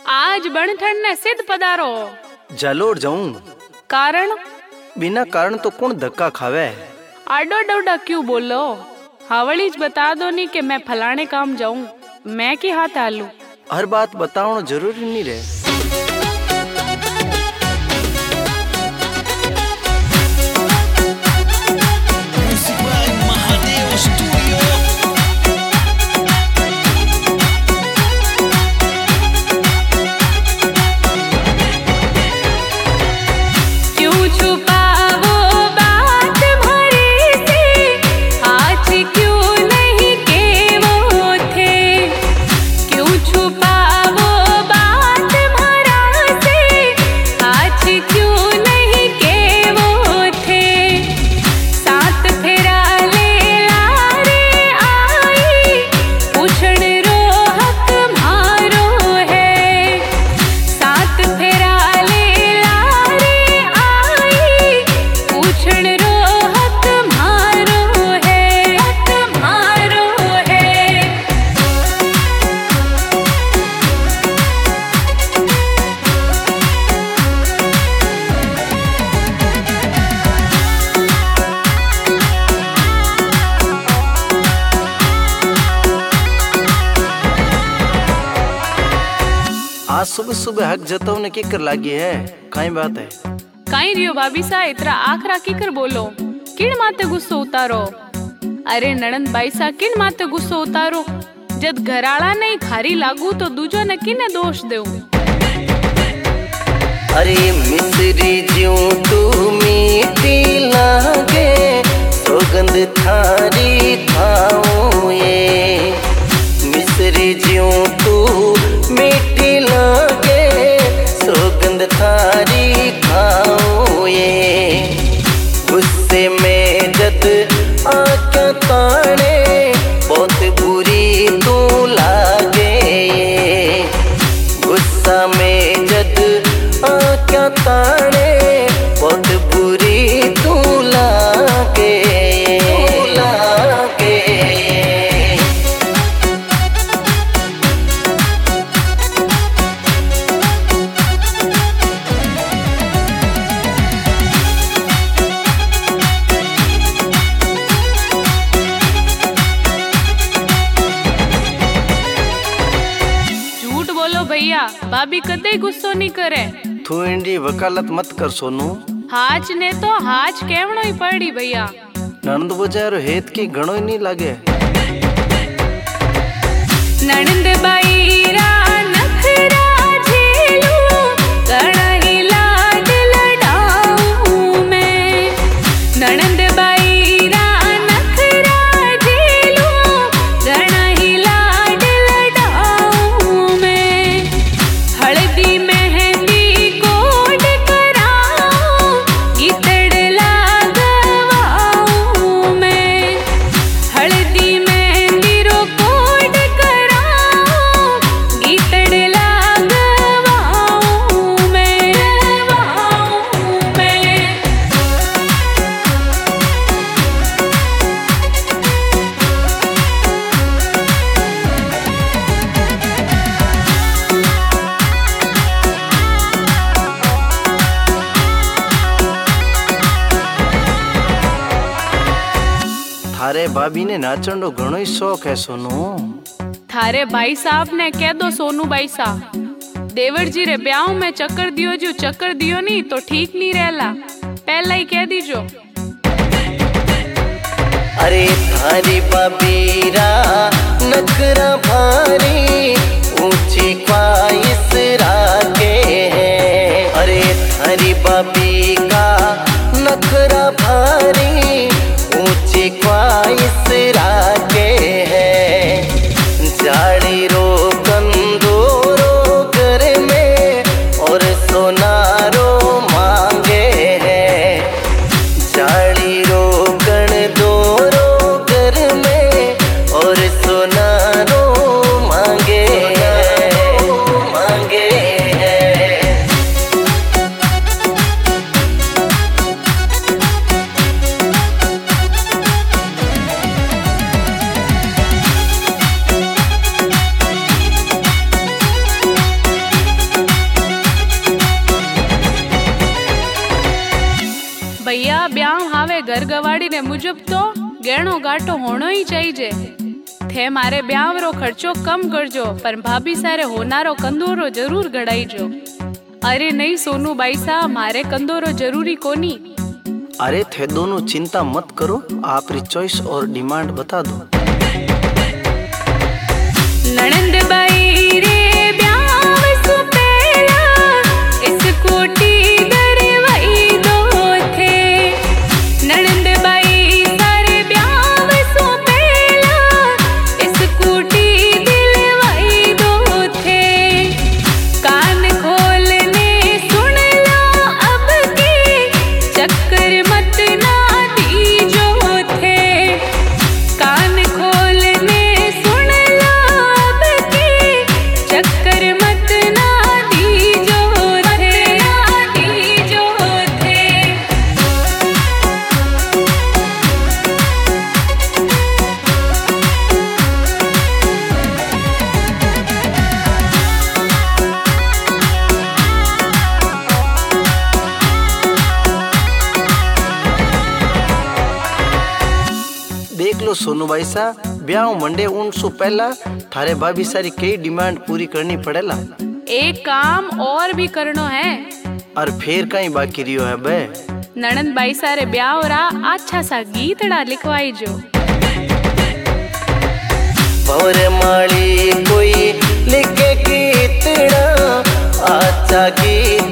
आज बनठन ने सिद्ध पधारो। जालोर जाऊं? कारण? बिना कारण तो कौन धक्का खावे। आडो डोडा क्यों बोलो? हावड़ीज बता दो नी कि मैं फलाने काम जाऊं, मैं की हाथ आलू। हर बात बताओ जरूरी नहीं रहे। आज सुबह सुबह हक जताओ ने किकर लागी है, काई बात है? काई रियो भाभी सा इतरा आखरा किकर बोलो, किन माते गुस्सो उतारो? अरे नणंद बाई सा किन माते गुस्सो उतारो? जद घराला नहीं खारी लागू तो दूजो ने किने दोष देऊ? अरे मिसरी ज्यों तू मीठी लागे, सौगंध थारी थाऊं ये। मिसरी ज्यों तू मीठी लागे, सौगंध थारी खाऊं ये। गुस्से में जद आँखें ताने, बहुत बुरी तू लागे ये। गुस्सा में जद आँखें ताने, बहुत बुरी तू लागे। भैया भाभी कदे गुस्सो नहीं करे। तू इंडी वकालत मत कर सोनू। हाच ने तो हाच केवणो ही पड़ी भैया। ननंद बजारो हेत की गणो ही नहीं लागे। ननंद बाई रा नखरा झेलू, गणा ही लाड लडाऊं मैं। ननंद बाई रा नखरा झेलू, गणा ही लाड लडाऊं मैं। हल्दी मेहंदी कोड कराऊं, गीतड़ लागवाऊं मैं। हल्दी मेहंदी रो कोड कराऊं, गीतड़ लागवाऊं मैं। थारे भाभी ने नाचन रो घणो ही शौक है सोनू। थारे भाई साहब ने कह दो सोनू भाई साहब, देवर जी रे ब्याह में चक्कर दियो, जो चक्कर दियो नहीं तो ठीक नहीं रहला, पहला ही कह दीजो। अरे थारी बाबीरा नखरा भारी, ऊंची ख्वाहिश रागे है। अरे थारी बाबी का नखरा भारी, ऊंची ख्वाहिश रागे है। जाड़ी रो कंदोरो घर में, और सोनारो मांगे है। जाड़ी रो कंदोरो घर में, और सोनारो मांगे है। ने मुजब तो गहणो गाटो होनो ही चाहिए। थे मारे ब्याह रो खर्चो कम करजो पर भाभी सारे होनारो कंदोरो जरूर गड़ाईजो। अरे नहीं सोनू बाई साहब, मारे कंदोरो जरूरी कोनी। अरे थे दोनों चिंता मत करो, आपरी चॉइस और डिमांड बता दो। नणंद बाई रे ब्याह सु पहला स्कूटी दरवाई दो थे। नणंद बाई सारे ब्याह सु पहला स्कूटी दिलवाई दो थे। कान खोलने सुन लो अब की चक्कर मत ना दीजो थे। कान खोलने सुन लो अब की चक्कर मत ना दीजो थे। देख लो सोनू भाई साहब, ब्याह मंडे उनसु पहला थारे भाभी सारी कई डिमांड पूरी करनी पड़ेला। एक काम और भी करनो है। और फिर कहीं बाकी रियो है बे? नणंद बाई सारे ब्याह रा अच्छा सा गीतड़ा लिखवाई जो। भौर माली कोई लिखे गीतड़ा अच्छा गीत